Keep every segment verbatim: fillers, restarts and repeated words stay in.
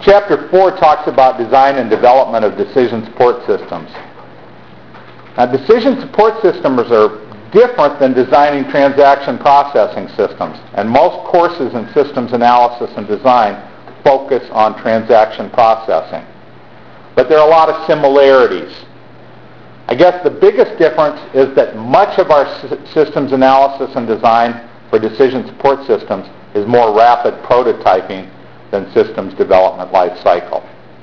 chapter four talks about design and development of decision support systems. Now, decision support systems are different than designing transaction processing systems, and most courses in systems analysis and design focus on transaction processing. But there are a lot of similarities. I guess the biggest difference is that much of our systems analysis and design for decision support systems is more rapid prototyping than systems development life cycle.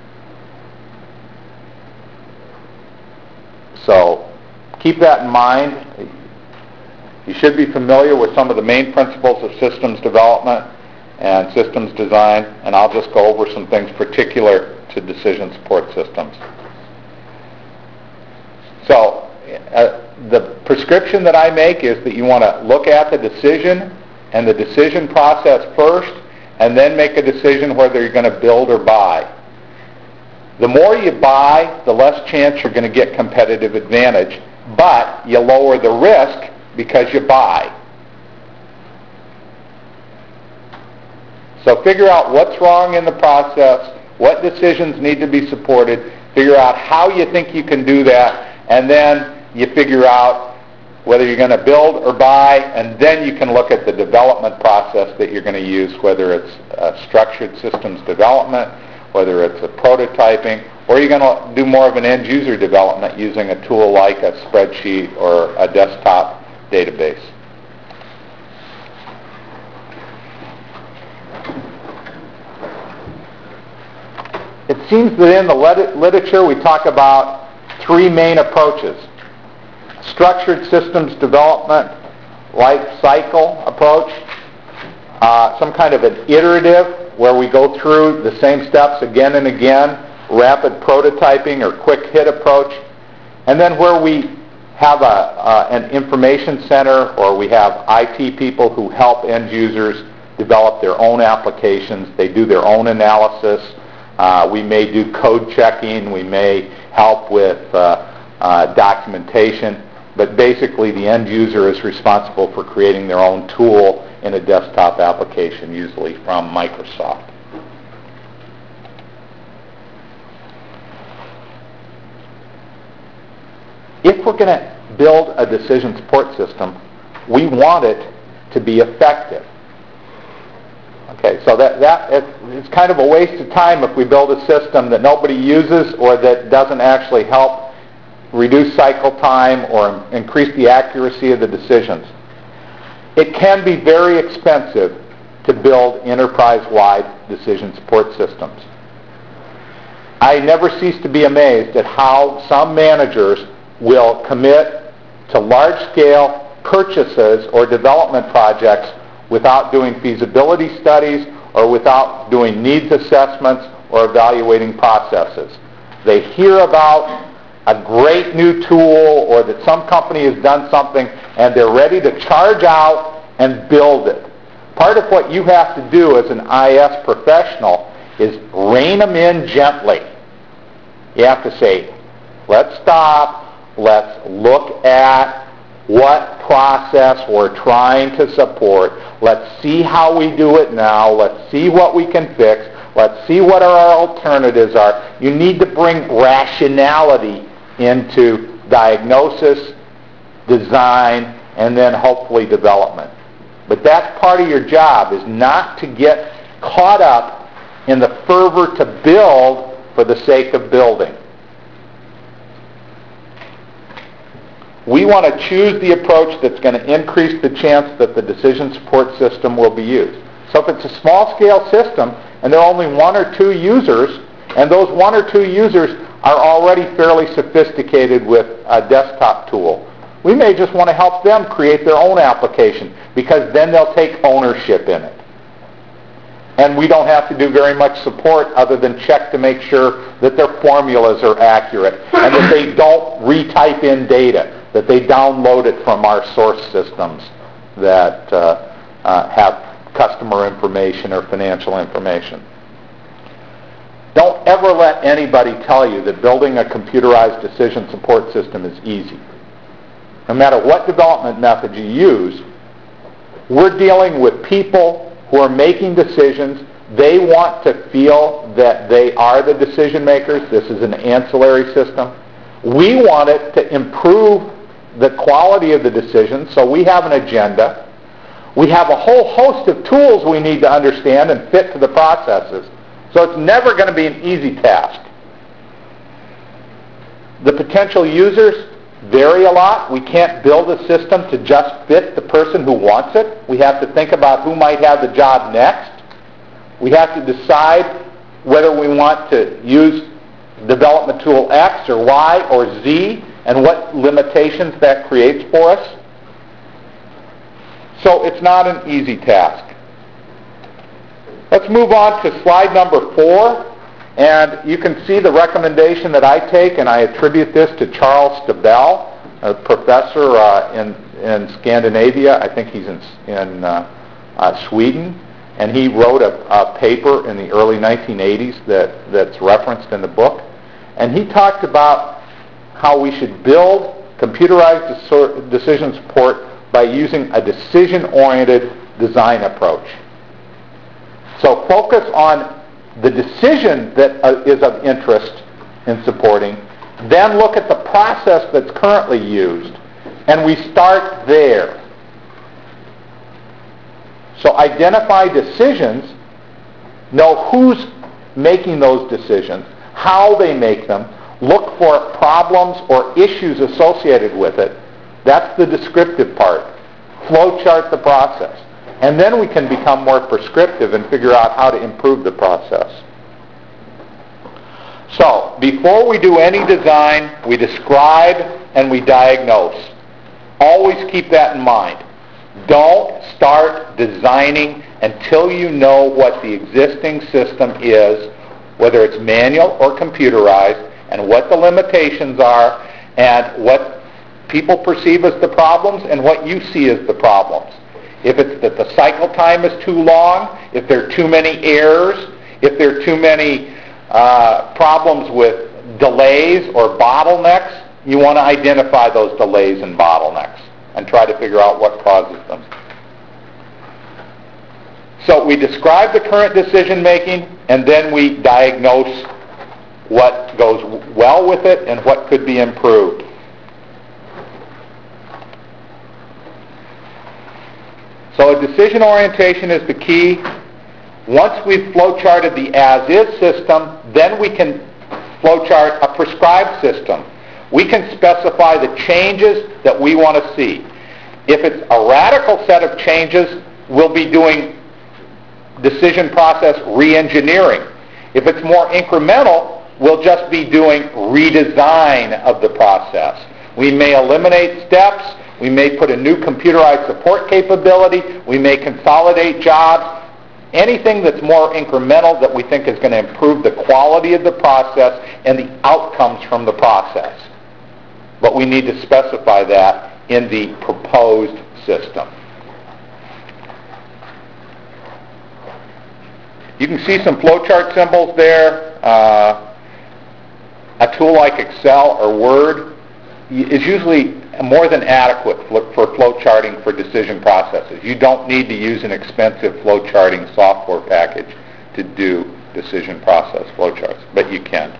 So keep that in mind. You should be familiar with some of the main principles of systems development and systems design, and I'll just go over some things particular to decision support systems. So uh, the prescription that I make is that you want to look at the decision and the decision process first, and then make a decision whether you're going to build or buy. The more you buy, the less chance you're going to get competitive advantage, but you lower the risk because you buy. So figure out what's wrong in the process, what decisions need to be supported, figure out how you think you can do that, and then you figure out whether you're going to build or buy, and then you can look at the development process that you're going to use, whether it's a structured systems development, whether it's a prototyping, or you're going to do more of an end-user development using a tool like a spreadsheet or a desktop database. It seems that in the lit- literature we talk about three main approaches. Structured systems development life cycle approach, uh, some kind of an iterative where we go through the same steps again and again, rapid prototyping or quick hit approach, and then where we have a, uh, an information center, or we have I T people who help end users develop their own applications. They do their own analysis. Uh, we may do code checking. We may help with uh, uh, documentation. But basically, the end user is responsible for creating their own tool in a desktop application, usually from Microsoft. If we're going to build a decision support system, we want it to be effective. Okay, so that, that it's kind of a waste of time if we build a system that nobody uses or that doesn't actually help reduce cycle time or increase the accuracy of the decisions. It can be very expensive to build enterprise-wide decision support systems. I never cease to be amazed at how some managers will commit to large-scale purchases or development projects without doing feasibility studies or without doing needs assessments or evaluating processes. They hear about a great new tool or that some company has done something and they're ready to charge out and build it. Part of what you have to do as an I S professional is rein them in gently. You have to say, let's stop. Let's look at what process we're trying to support. Let's see how we do it now. Let's see what we can fix. Let's see what our alternatives are. You need to bring rationality into diagnosis, design, and then hopefully development. But that's part of your job, is not to get caught up in the fervor to build for the sake of building. We want to choose the approach that's going to increase the chance that the decision support system will be used. So if it's a small-scale system and there are only one or two users, and those one or two users are already fairly sophisticated with a desktop tool, we may just want to help them create their own application, because then they'll take ownership in it. And we don't have to do very much support other than check to make sure that their formulas are accurate and that they don't retype in data, that they download it from our source systems that uh, uh, have customer information or financial information. Don't ever let anybody tell you that building a computerized decision support system is easy. No matter what development method you use, we're dealing with people who are making decisions They want to feel that they are the decision makers. This is an ancillary system. We want it to improve the quality of the decision, so we have an agenda. We have a whole host of tools we need to understand and fit to the processes. So it's never going to be an easy task. The potential users vary a lot. We can't build a system to just fit the person who wants it. We have to think about who might have the job next. We have to decide whether we want to use development tool X or Y or Z and what limitations that creates for us. So it's not an easy task. Let's move on to slide number four. And you can see the recommendation that I take, and I attribute this to Charles Stabell, a professor uh, in, in Scandinavia. I think he's in, in uh, uh, Sweden. And he wrote a, a paper in the early nineteen eighties that, that's referenced in the book. And he talked about how we should build computerized decision support by using a decision-oriented design approach. So focus on the decision that uh, is of interest in supporting, then look at the process that's currently used, and we start there. So identify decisions, know who's making those decisions, how they make them, look for problems or issues associated with it. That's the descriptive part. Flowchart the process. And then we can become more prescriptive and figure out how to improve the process. So, before we do any design, we describe and we diagnose. Always keep that in mind. Don't start designing until you know what the existing system is, whether it's manual or computerized, and what the limitations are, and what people perceive as the problems and what you see as the problems. If it's that the cycle time is too long, if there are too many errors, if there are too many uh, problems with delays or bottlenecks, you want to identify those delays and bottlenecks and try to figure out what causes them. So we describe the current decision making, and then we diagnose what goes well with it and what could be improved. So a decision orientation is the key. Once we've flowcharted the as-is system, then we can flowchart a prescribed system. We can specify the changes that we want to see. If it's a radical set of changes, we'll be doing decision process re-engineering. If it's more incremental, we'll just be doing redesign of the process. We may eliminate steps. We may put a new computerized support capability. We may consolidate jobs. Anything that's more incremental that we think is going to improve the quality of the process and the outcomes from the process. But we need to specify that in the proposed system. You can see some flowchart symbols there. Uh, a tool like Excel or Word is usually more than adequate for flowcharting for decision processes. You don't need to use an expensive flowcharting software package to do decision process flowcharts, but you can.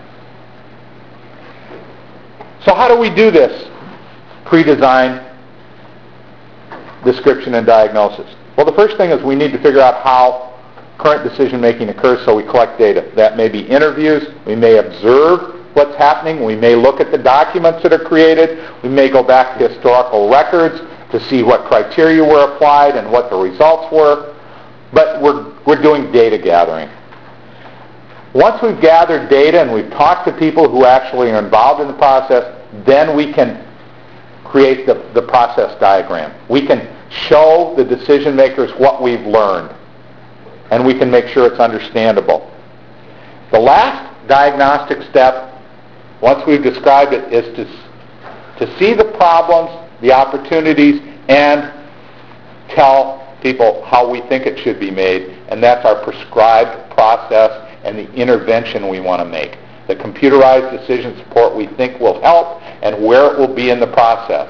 So how do we do this pre-design description and diagnosis? Well, the first thing is we need to figure out how current decision making occurs, so we collect data. That may be interviews. We may observe what's happening. We may look at the documents that are created. We may go back to historical records to see what criteria were applied and what the results were. But we're, we're doing data gathering. Once we've gathered data and we've talked to people who actually are involved in the process, then we can create the, the process diagram. We can show the decision makers what we've learned, and we can make sure it's understandable. The last diagnostic step, once we've described it, is to, to see the problems, the opportunities, and tell people how we think it should be made, and that's our prescribed process and the intervention we want to make. The computerized decision support we think will help and where it will be in the process.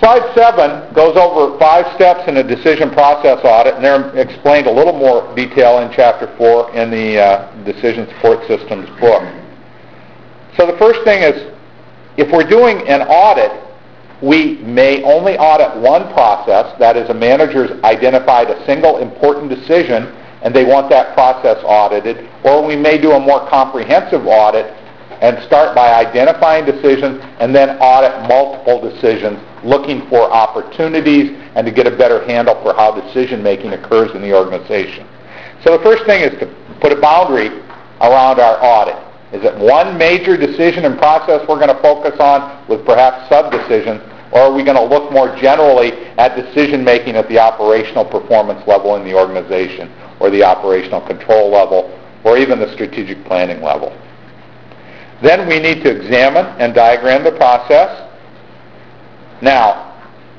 Slide seven goes over five steps in a decision process audit, and they're explained a little more detail in Chapter four in the uh, Decision Support Systems book. So the first thing is, if we're doing an audit, we may only audit one process. That is, a manager's identified a single important decision and they want that process audited, or we may do a more comprehensive audit and start by identifying decisions and then audit multiple decisions, looking for opportunities and to get a better handle for how decision making occurs in the organization. So the first thing is to put a boundary around our audit. Is it one major decision and process we're going to focus on with perhaps sub-decisions, or are we going to look more generally at decision making at the operational performance level in the organization, or the operational control level, or even the strategic planning level? Then we need to examine and diagram the process. Now,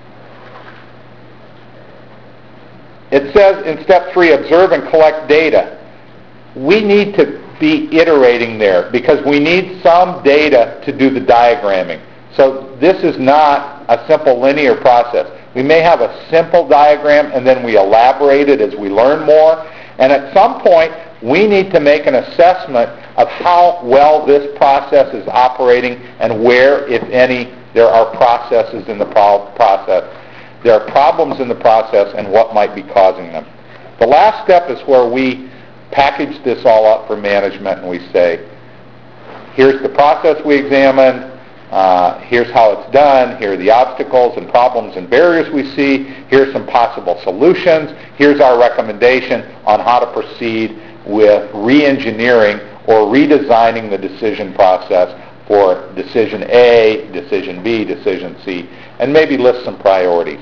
it says in step three, observe and collect data. We need to be iterating there because we need some data to do the diagramming. So this is not a simple linear process. We may have a simple diagram and then we elaborate it as we learn more. And at some point, we need to make an assessment of how well this process is operating and where, if any, there are processes in the pro- process. There are problems in the process and what might be causing them. The last step is where we package this all up for management and we say, here's the process we examined, uh, here's how it's done, here are the obstacles and problems and barriers we see, here's some possible solutions, here's our recommendation on how to proceed with re-engineering or redesigning the decision process for decision A, decision B, decision C, and maybe list some priorities.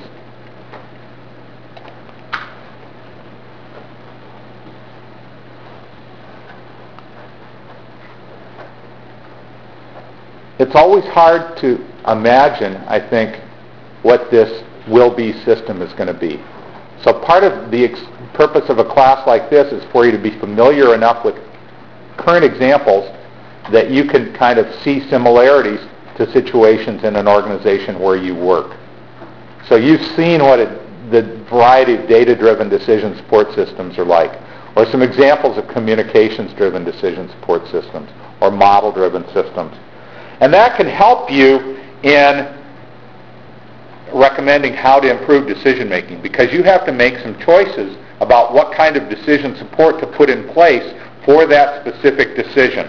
It's always hard to imagine, I think, what this will-be system is going to be. So part of the ex- purpose of a class like this is for you to be familiar enough with current examples that you can kind of see similarities to situations in an organization where you work. So you've seen what it, the variety of data-driven decision support systems are like, or some examples of communications-driven decision support systems, or model-driven systems. And that can help you in recommending how to improve decision making, because you have to make some choices about what kind of decision support to put in place for that specific decision.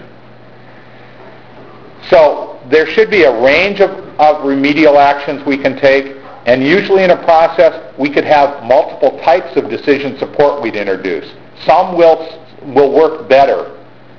So there should be a range of, of remedial actions we can take, and usually in a process we could have multiple types of decision support we'd introduce. Some will, will work better.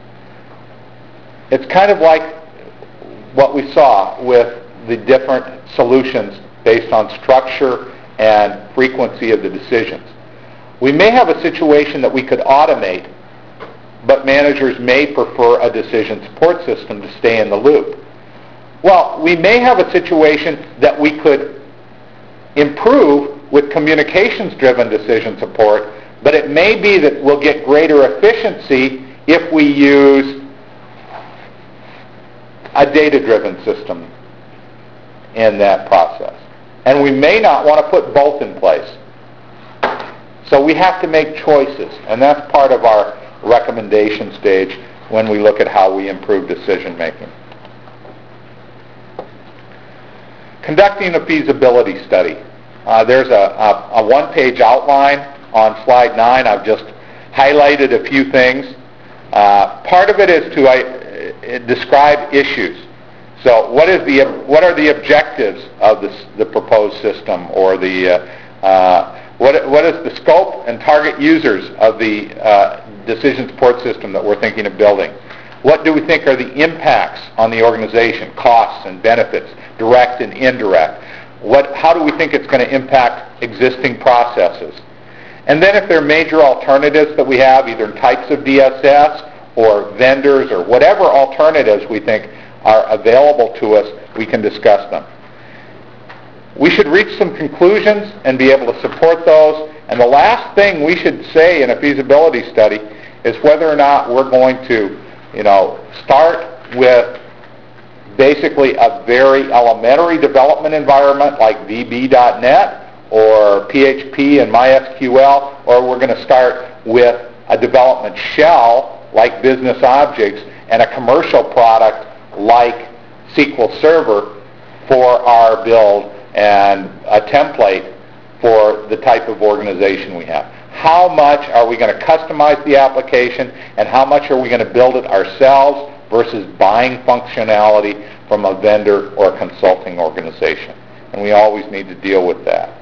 It's kind of like what we saw with the different solutions based on structure and frequency of the decisions. We may have a situation that we could automate, but managers may prefer a decision support system to stay in the loop. Well, we may have a situation that we could improve with communications-driven decision support, but it may be that we'll get greater efficiency if we use a data-driven system in that process. And we may not want to put both in place. So we have to make choices, and that's part of our recommendation stage when we look at how we improve decision making. Conducting a feasibility study. Uh, there's a, a, a one-page outline on slide nine. I've just highlighted a few things. Uh, part of it is to uh, describe issues. So what is the what are the objectives of this, the proposed system, or the uh, uh, what what is the scope and target users of the uh, decision support system that we're thinking of building? What do we think are the impacts on the organization, costs and benefits, direct and indirect? What how do we think it's going to impact existing processes? And then if there are major alternatives that we have, either types of D S S or vendors or whatever alternatives we think are available to us, we can discuss them. We should reach some conclusions and be able to support those. And the last thing we should say in a feasibility study is whether or not we're going to, you know, start with basically a very elementary development environment like V B dot net or P H P and MySQL, or we're going to start with a development shell like Business Objects and a commercial product like S Q L Server for our build and a template for the type of organization we have. How much are we going to customize the application, and how much are we going to build it ourselves versus buying functionality from a vendor or a consulting organization? And we always need to deal with that.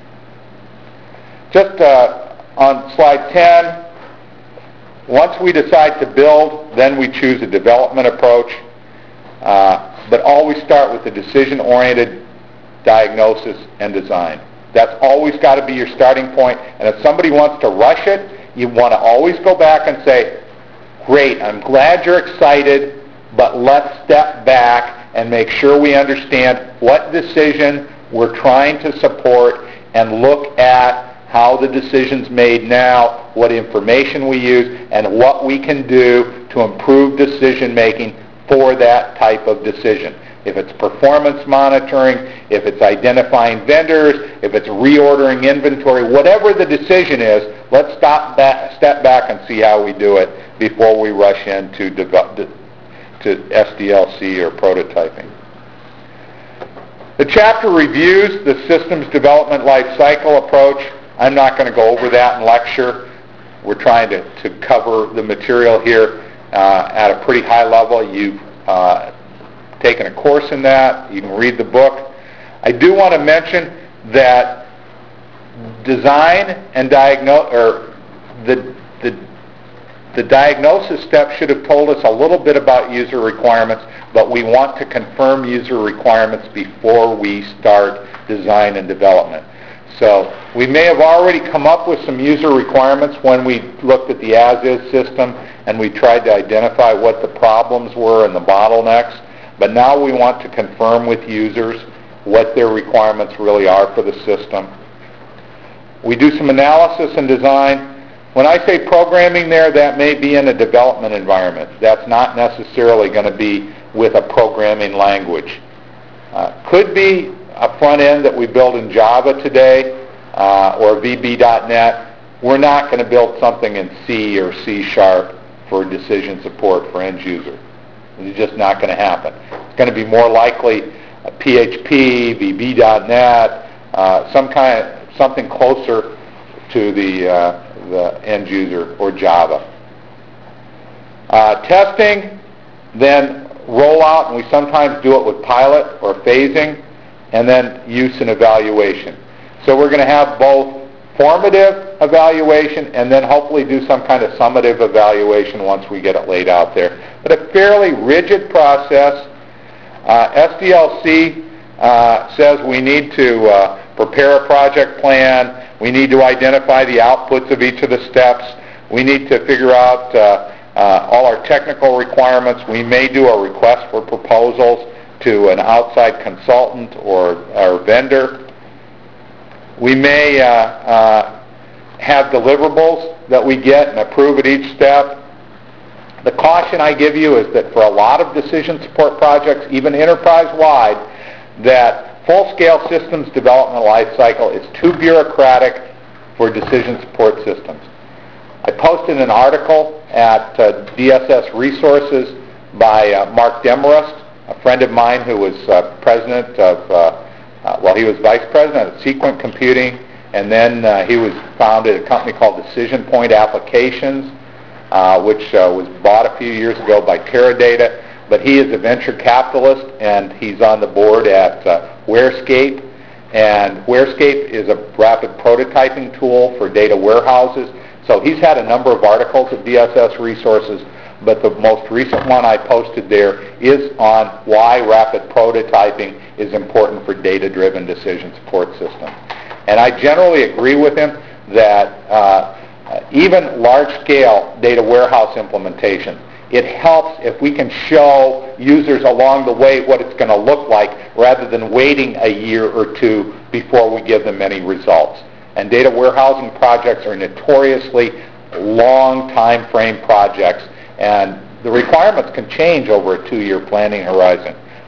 Just uh, on slide ten, once we decide to build, then we choose a development approach, uh, but always start with the decision-oriented diagnosis and design. That's always got to be your starting point. And if somebody wants to rush it, you want to always go back and say, great, I'm glad you're excited, but let's step back and make sure we understand what decision we're trying to support and look at how the decision's made now, what information we use, and what we can do to improve decision making for that type of decision. If it's performance monitoring, if it's identifying vendors, if it's reordering inventory, whatever the decision is, let's stop back, step back and see how we do it before we rush into develop, to S D L C or prototyping. The chapter reviews the systems development life cycle approach. I'm not going to go over that in lecture. We're trying to, to cover the material here uh, at a pretty high level. You've uh, taken a course in that. You can read the book. I do want to mention that design and diagnose, or the, the, the diagnosis step should have told us a little bit about user requirements, but we want to confirm user requirements before we start design and development. So we may have already come up with some user requirements when we looked at the as-is system and we tried to identify what the problems were and the bottlenecks, but now we want to confirm with users what their requirements really are for the system. We do some analysis and design. When I say programming there, that may be in a development environment. That's not necessarily going to be with a programming language. Uh, could be a front end that we build in Java today uh, or V B dot net. We're not going to build something in C or C sharp for decision support for end user. It's just not going to happen. It's going to be more likely a P H P, V B dot net, uh, some kind of, something closer to the, uh, the end user, or Java. Uh, testing, then rollout, and we sometimes do it with pilot or phasing, and then use and evaluation. So we're going to have both formative evaluation and then hopefully do some kind of summative evaluation once we get it laid out there. But a fairly rigid process. Uh, S D L C uh, says we need to uh, prepare a project plan. We need to identify the outputs of each of the steps. We need to figure out uh, uh, all our technical requirements. We may do a request for proposals to an outside consultant or our vendor. We may uh, uh, have deliverables that we get and approve at each step. The caution I give you is that for a lot of decision support projects, even enterprise-wide, that full-scale systems development lifecycle is too bureaucratic for decision support systems. I posted an article at uh, D S S Resources by uh, Mark Demarest, a friend of mine who was uh, president of, uh, uh, well, he was vice president of Sequent Computing, and then uh, he was founded a company called Decision Point Applications, uh, which uh, was bought a few years ago by Teradata. But he is a venture capitalist, and he's on the board at uh, Warescape. And Warescape is a rapid prototyping tool for data warehouses. So he's had a number of articles at D S S Resources, but the most recent one I posted there is on why rapid prototyping is important for data-driven decision support systems. And I generally agree with him that uh, even large-scale data warehouse implementation, it helps if we can show users along the way what it's going to look like rather than waiting a year or two before we give them any results. And data warehousing projects are notoriously long time frame projects, and the requirements can change over a two-year planning horizon.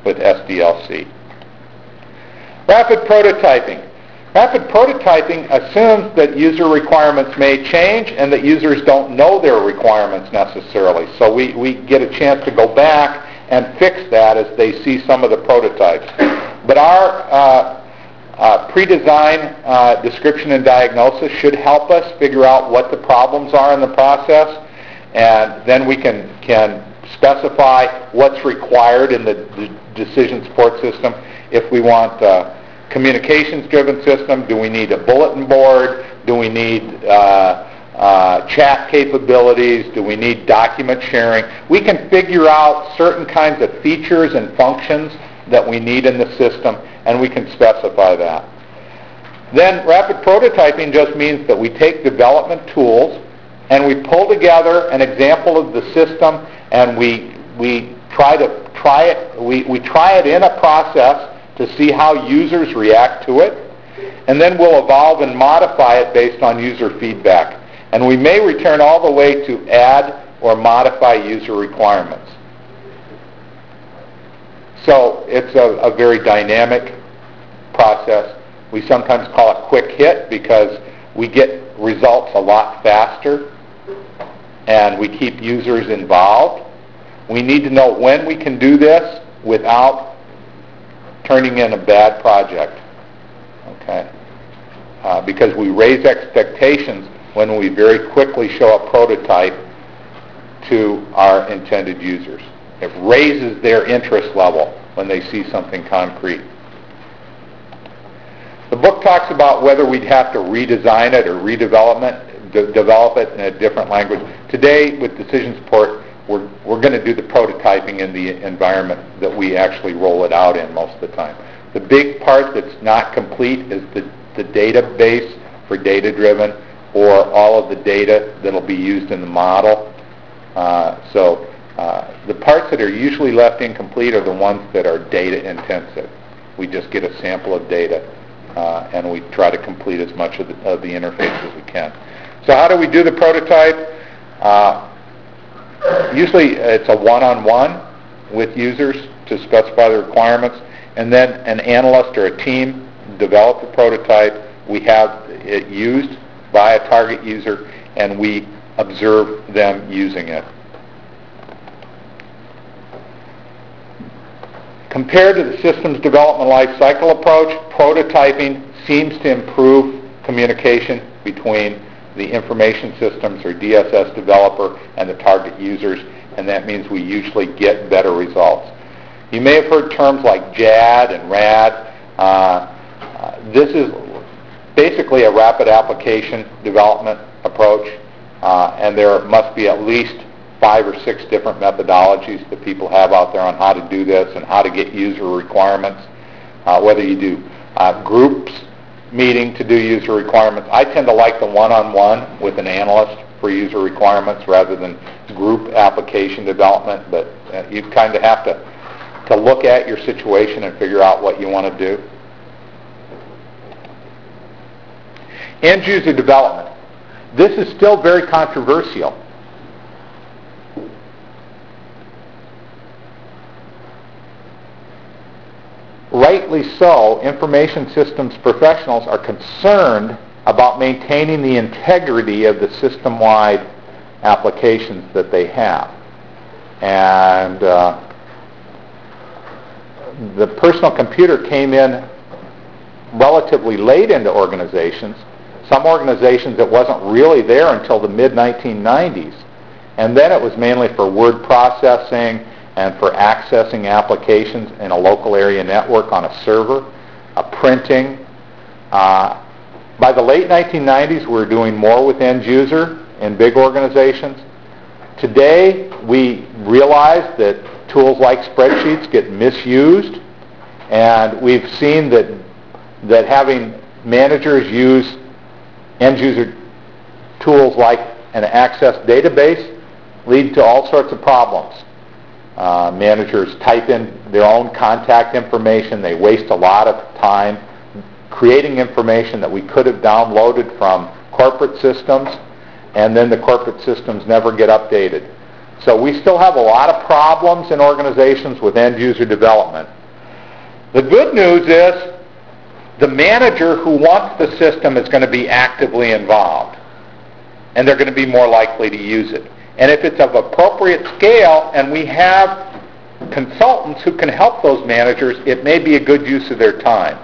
with S D L C. Rapid prototyping. Rapid prototyping assumes that user requirements may change and that users don't know their requirements necessarily. So we, we get a chance to go back and fix that as they see some of the prototypes. But our uh, uh, pre-design uh, description and diagnosis should help us figure out what the problems are in the process, and then we can, can specify what's required in the, the decision support system. If we want uh, communications-driven system, do we need a bulletin board? Do we need uh, uh, chat capabilities? Do we need document sharing? We can figure out certain kinds of features and functions that we need in the system, and we can specify that. Then rapid prototyping just means that we take development tools and we pull together an example of the system, and we we try to try it. We, we try it in a process to see how users react to it, and then we'll evolve and modify it based on user feedback. And we may return all the way to add or modify user requirements. So it's a, a very dynamic process. We sometimes call it quick hit because we get results a lot faster and we keep users involved. We need to know when we can do this without turning in a bad project, okay? Uh, because we raise expectations when we very quickly show a prototype to our intended users. It raises their interest level when they see something concrete. The book talks about whether we'd have to redesign it or redevelop it, de- develop it in a different language. Today, with decision support, We're, we're going to do the prototyping in the environment that we actually roll it out in most of the time. The big part that's not complete is the, the database for data-driven, or all of the data that will be used in the model. Uh, so uh, the parts that are usually left incomplete are the ones that are data-intensive. We just get a sample of data, uh, and we try to complete as much of the, of the interface as we can. So how do we do the prototype? Uh, Usually it's a one-on-one with users to specify the requirements, and then an analyst or a team develop the prototype. We have it used by a target user, and we observe them using it. Compared to the systems development life cycle approach, prototyping seems to improve communication between the information systems or D S S developer and the target users, and that means we usually get better results. You may have heard terms like J A D and R A D. Uh, uh, this is basically a rapid application development approach, uh, and there must be at least five or six different methodologies that people have out there on how to do this and how to get user requirements, uh, whether you do uh, groups meeting to do user requirements. I tend to like the one-on-one with an analyst for user requirements rather than group application development, but uh, you kind of have to, to look at your situation and figure out what you want to do. End user development. This is still very controversial. Rightly so, information systems professionals are concerned about maintaining the integrity of the system-wide applications that they have. And uh, the personal computer came in relatively late into organizations. Some organizations it wasn't really there until the mid nineteen nineties. And then it was mainly for word processing and for accessing applications in a local area network on a server, a printing. Uh, by the late nineteen nineties, we were doing more with end user in big organizations. Today, we realize that tools like spreadsheets get misused, and we've seen that that having managers use end user tools like an Access database lead to all sorts of problems. Uh, managers type in their own contact information. They waste a lot of time creating information that we could have downloaded from corporate systems, and then the corporate systems never get updated. So we still have a lot of problems in organizations with end-user development. The good news is the manager who wants the system is going to be actively involved, and they're going to be more likely to use it. And if it's of appropriate scale and we have consultants who can help those managers, it may be a good use of their time.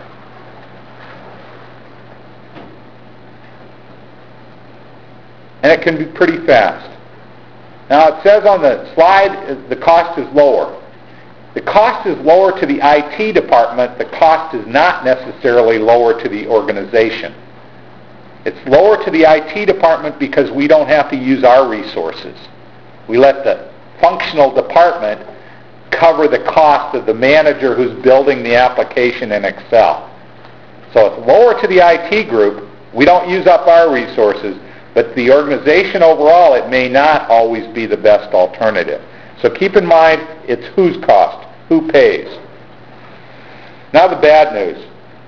And it can be pretty fast. Now it says on the slide the cost is lower. The cost is lower to the I T department. The cost is not necessarily lower to the organization. It's lower to the I T department because we don't have to use our resources. We let the functional department cover the cost of the manager who's building the application in Excel. So it's lower to the I T group. We don't use up our resources, but the organization overall, it may not always be the best alternative. So keep in mind, it's whose cost, who pays. Now the bad news.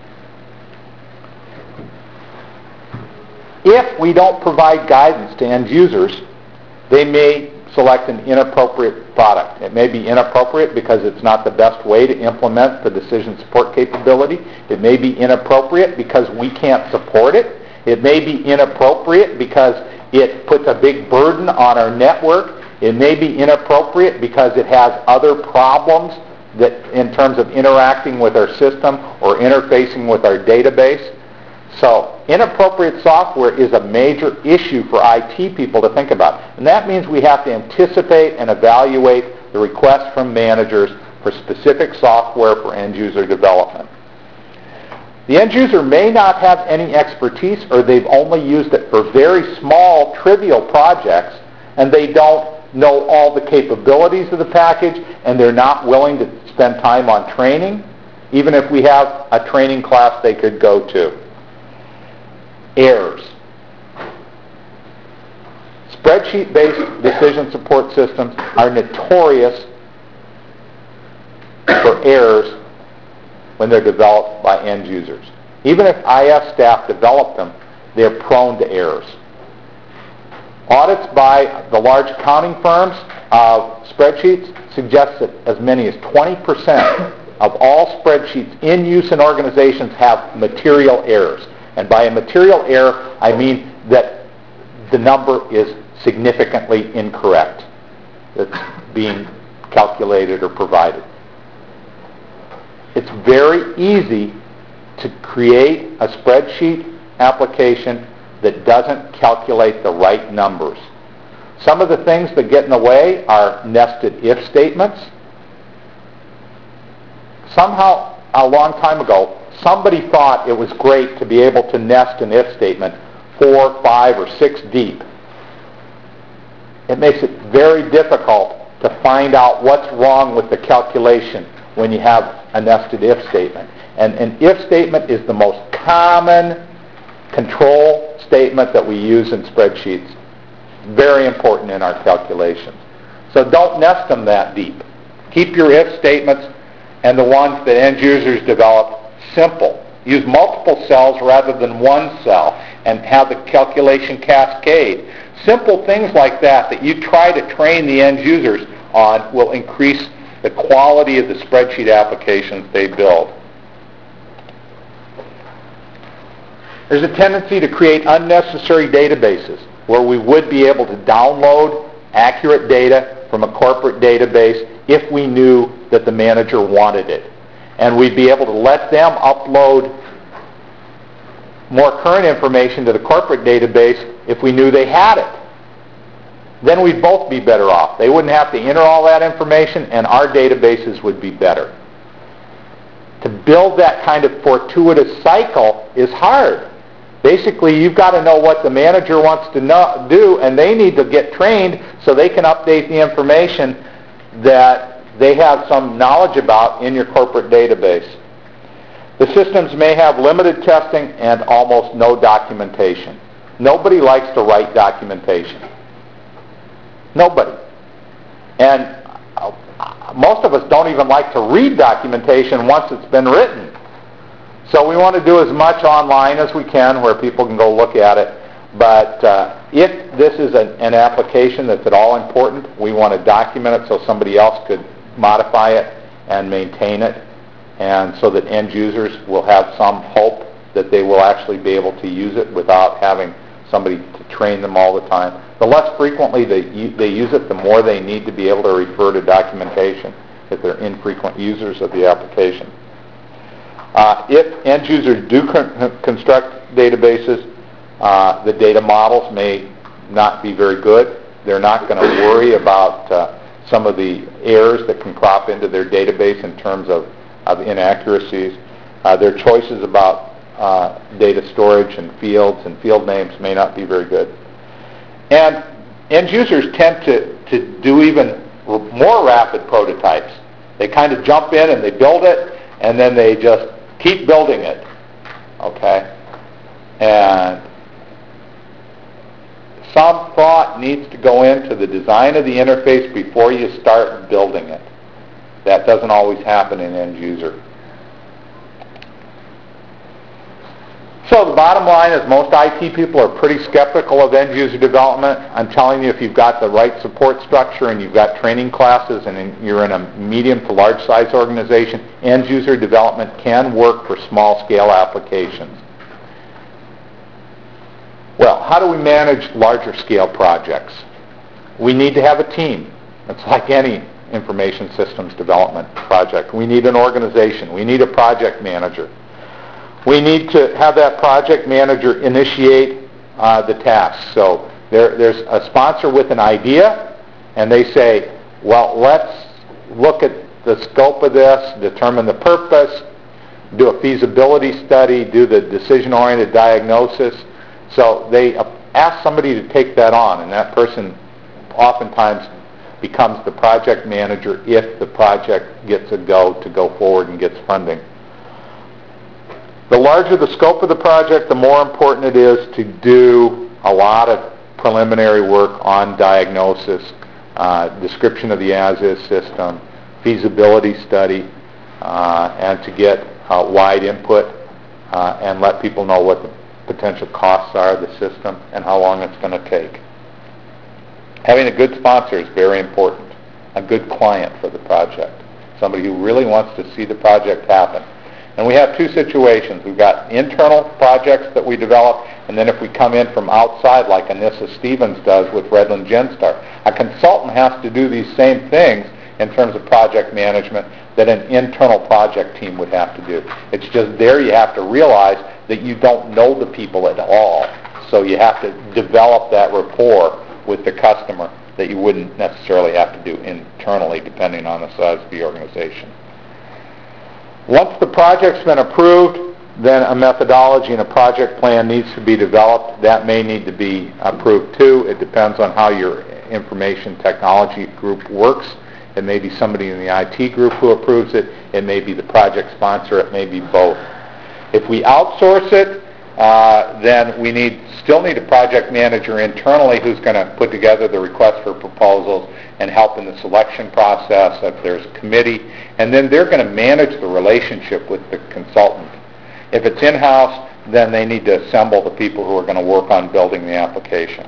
If we don't provide guidance to end users, they may select an inappropriate product. It may be inappropriate because it's not the best way to implement the decision support capability. It may be inappropriate because we can't support it. It may be inappropriate because it puts a big burden on our network. It may be inappropriate because it has other problems that in terms of interacting with our system or interfacing with our database. So inappropriate software is a major issue for I T people to think about. And that means we have to anticipate and evaluate the requests from managers for specific software for end user development. The end user may not have any expertise, or they've only used it for very small, trivial projects, and they don't know all the capabilities of the package, and they're not willing to spend time on training, even if we have a training class they could go to. Errors. Spreadsheet-based decision support systems are notorious for errors when they're developed by end users. Even if I S staff develop them, they're prone to errors. Audits by the large accounting firms of spreadsheets suggest that as many as twenty percent of all spreadsheets in use in organizations have material errors. And by a material error, I mean that the number is significantly incorrect that's being calculated or provided. It's very easy to create a spreadsheet application that doesn't calculate the right numbers. Some of the things that get in the way are nested if statements. Somehow, a long time ago, somebody thought it was great to be able to nest an if statement four, five, or six deep. It makes it very difficult to find out what's wrong with the calculation when you have a nested if statement. And an if statement is the most common control statement that we use in spreadsheets. Very important in our calculations. So don't nest them that deep. Keep your if statements and the ones that end users develop simple. Use multiple cells rather than one cell and have the calculation cascade. Simple things like that that you try to train the end users on will increase the quality of the spreadsheet applications they build. There's a tendency to create unnecessary databases where we would be able to download accurate data from a corporate database if we knew that the manager wanted it. And we'd be able to let them upload more current information to the corporate database if we knew they had it. Then we'd both be better off. They wouldn't have to enter all that information, and our databases would be better. To build that kind of fortuitous cycle is hard. Basically, you've got to know what the manager wants to know, do, and they need to get trained so they can update the information that they have some knowledge about in your corporate database. The systems may have limited testing and almost no documentation. Nobody likes to write documentation. Nobody. And most of us don't even like to read documentation once it's been written. So we want to do as much online as we can where people can go look at it. But uh, if this is an, an application that's at all important, we want to document it so somebody else could modify it and maintain it, and so that end users will have some hope that they will actually be able to use it without having somebody to train them all the time. The less frequently they, they use it, the more they need to be able to refer to documentation if they're infrequent users of the application. Uh, if end users do con- construct databases, uh, the data models may not be very good. They're not going to worry about uh, some of the errors that can crop into their database in terms of, of inaccuracies. Uh, their choices about uh, data storage and fields and field names may not be very good. And end users tend to, to do even more rapid prototypes. They kind of jump in and they build it, and then they just keep building it, okay? And some thought needs to go into the design of the interface before you start building it. That doesn't always happen in end user. So the bottom line is most I T people are pretty skeptical of end user development. I'm telling you, if you've got the right support structure and you've got training classes and in, you're in a medium to large size organization, end user development can work for small scale applications. Well, how do we manage larger scale projects? We need to have a team. It's like any information systems development project. We need an organization. We need a project manager. We need to have that project manager initiate uh, the task. So there, there's a sponsor with an idea, and they say, well, let's look at the scope of this, determine the purpose, do a feasibility study, do the decision-oriented diagnosis. So they ask somebody to take that on, and that person oftentimes becomes the project manager if the project gets a go to go forward and gets funding. The larger the scope of the project, the more important it is to do a lot of preliminary work on diagnosis, uh, description of the as-is system, feasibility study, uh, and to get uh, wide input uh, and let people know what the potential costs are of the system and how long it's going to take. Having a good sponsor is very important, a good client for the project, somebody who really wants to see the project happen. And we have two situations. We've got internal projects that we develop, and then if we come in from outside, like Anissa Stevens does with Redland Genstar, a consultant has to do these same things in terms of project management that an internal project team would have to do. It's just there you have to realize that you don't know the people at all, so you have to develop that rapport with the customer that you wouldn't necessarily have to do internally, depending on the size of the organization. Once the project's been approved, then a methodology and a project plan needs to be developed. That may need to be approved too. It depends on how your information technology group works. It may be somebody in the I T group who approves it. It may be the project sponsor. It may be both. If we outsource it, uh, then we need still need a project manager internally who's going to put together the request for proposals and help in the selection process if there's a committee, and then they're going to manage the relationship with the consultant. If it's in-house, then they need to assemble the people who are going to work on building the application.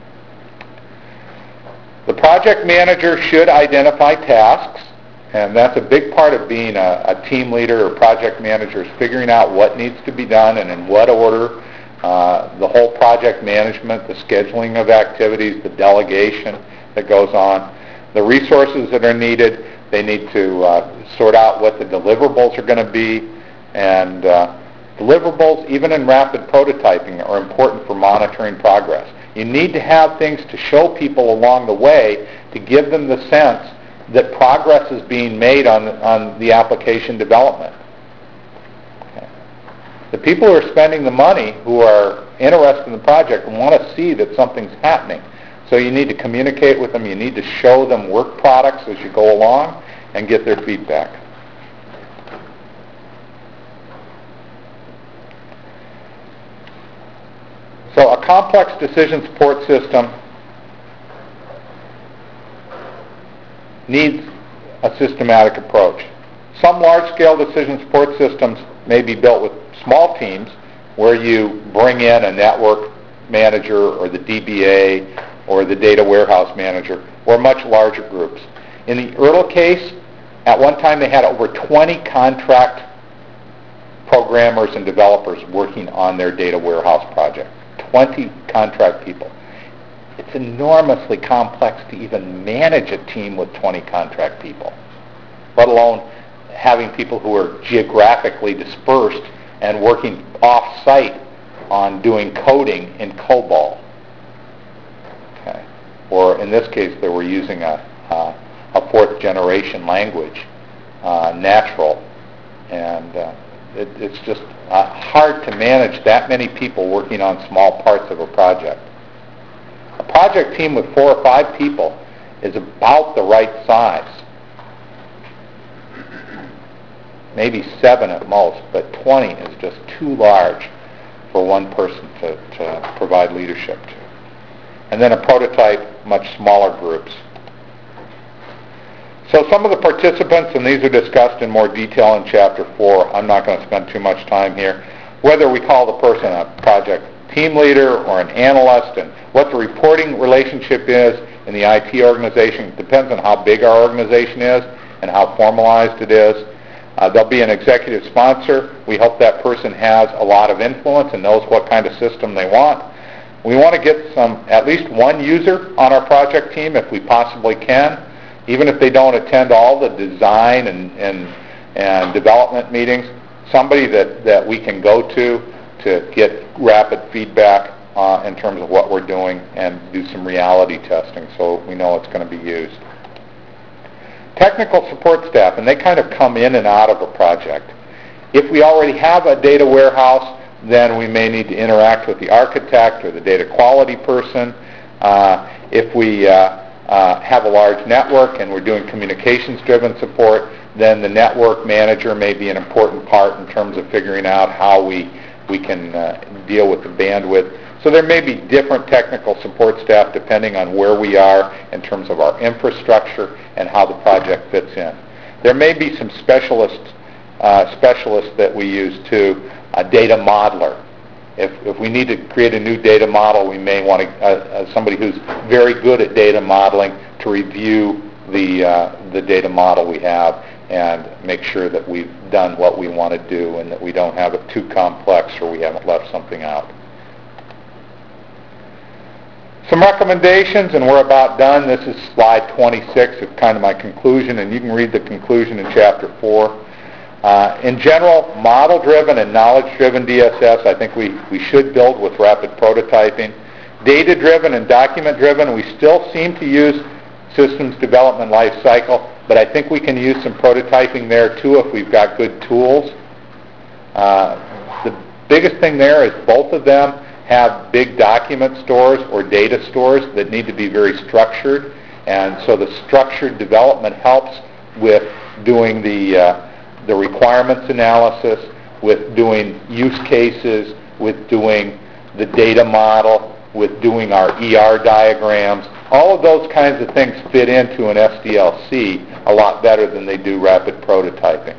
The project manager should identify tasks, and that's a big part of being a, a team leader or project manager, is figuring out what needs to be done and in what order. Uh, the whole project management, the scheduling of activities, the delegation that goes on, the resources that are needed. They need to uh, sort out what the deliverables are going to be, and uh, deliverables, even in rapid prototyping, are important for monitoring progress. You need to have things to show people along the way to give them the sense that progress is being made on, on the application development. The people who are spending the money, who are interested in the project, want to see that something's happening. So you need to communicate with them. You need to show them work products as you go along and get their feedback. So a complex decision support system needs a systematic approach. Some large-scale decision support systems may be built with small teams where you bring in a network manager or the D B A or the data warehouse manager, or much larger groups. In the E R L case, at one time they had over twenty contract programmers and developers working on their data warehouse project. twenty contract people. It's enormously complex to even manage a team with twenty contract people, let alone having people who are geographically dispersed and working off-site on doing coding in COBOL. Okay. Or in this case, they were using a, uh, a fourth-generation language, uh, natural, and uh, it, it's just uh, hard to manage that many people working on small parts of a project. A project team with four or five people is about the right size. Maybe seven at most, but twenty is just too large for one person to, to provide leadership to. And then a prototype, much smaller groups. So some of the participants, and these are discussed in more detail in Chapter four, I'm not going to spend too much time here, whether we call the person a project team leader or an analyst, and what the reporting relationship is in the I T organization. It depends on how big our organization is and how formalized it is. Uh, there'll be an executive sponsor. We hope that person has a lot of influence and knows what kind of system they want. We want to get some, at least one user on our project team if we possibly can, even if they don't attend all the design and, and, and development meetings, somebody that, that we can go to to get rapid feedback uh, in terms of what we're doing and do some reality testing so we know it's going to be used. Technical support staff, and they kind of come in and out of a project. If we already have a data warehouse, then we may need to interact with the architect or the data quality person. Uh, if we uh, uh, have a large network and we're doing communications-driven support, then the network manager may be an important part in terms of figuring out how we, we can uh, deal with the bandwidth. So there may be different technical support staff depending on where we are in terms of our infrastructure and how the project fits in. There may be some specialists, uh, specialists that we use too, a data modeler. If, if we need to create a new data model, we may want to, uh, uh, somebody who's very good at data modeling to review the, uh, the data model we have and make sure that we've done what we want to do and that we don't have it too complex or we haven't left something out. Some recommendations, and we're about done. This is slide twenty-six. It's kind of my conclusion, and you can read the conclusion in Chapter four. Uh, in general, model-driven and knowledge-driven D S S, I think we, we should build with rapid prototyping. Data-driven and document-driven, we still seem to use systems development life cycle, but I think we can use some prototyping there too if we've got good tools. Uh, the biggest thing there is both of them have big document stores or data stores that need to be very structured, and so the structured development helps with doing the, uh, the requirements analysis, with doing use cases, with doing the data model, with doing our E R diagrams. All of those kinds of things fit into an S D L C a lot better than they do rapid prototyping.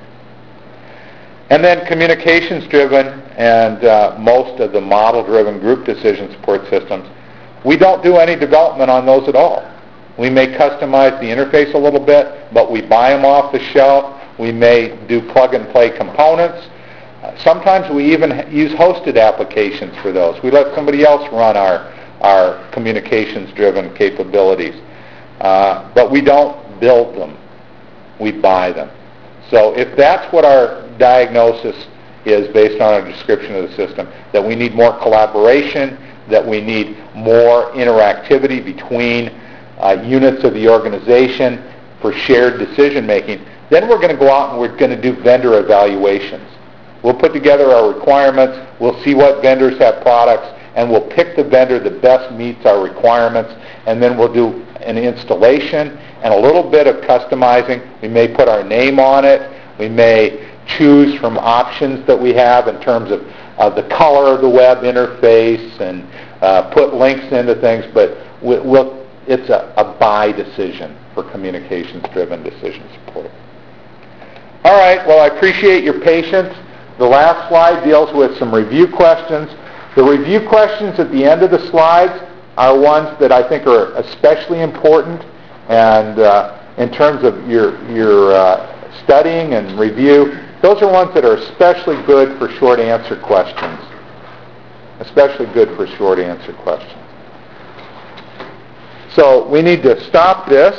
And then communications-driven and uh, most of the model-driven group decision support systems, we don't do any development on those at all. We may customize the interface a little bit, but we buy them off the shelf. We may do plug-and-play components. Uh, sometimes we even use hosted applications for those. We let somebody else run our, our communications-driven capabilities. Uh, but we don't build them. We buy them. So if that's what our diagnosis is based on our description of the system, that we need more collaboration, that we need more interactivity between uh, units of the organization for shared decision making, then we're going to go out and we're going to do vendor evaluations. We'll put together our requirements, we'll see what vendors have products, and we'll pick the vendor that best meets our requirements, and then we'll do an installation and a little bit of customizing. We may put our name on it. We may choose from options that we have in terms of uh, the color of the web interface and uh, put links into things, but we'll, we'll, it's a, a buy decision for communications-driven decision support. All right, well, I appreciate your patience. The last slide deals with some review questions. The review questions at the end of the slides are ones that I think are especially important, and uh, in terms of your, your uh, studying and review, those are ones that are especially good for short answer questions. Especially good for short answer questions. So we need to stop this.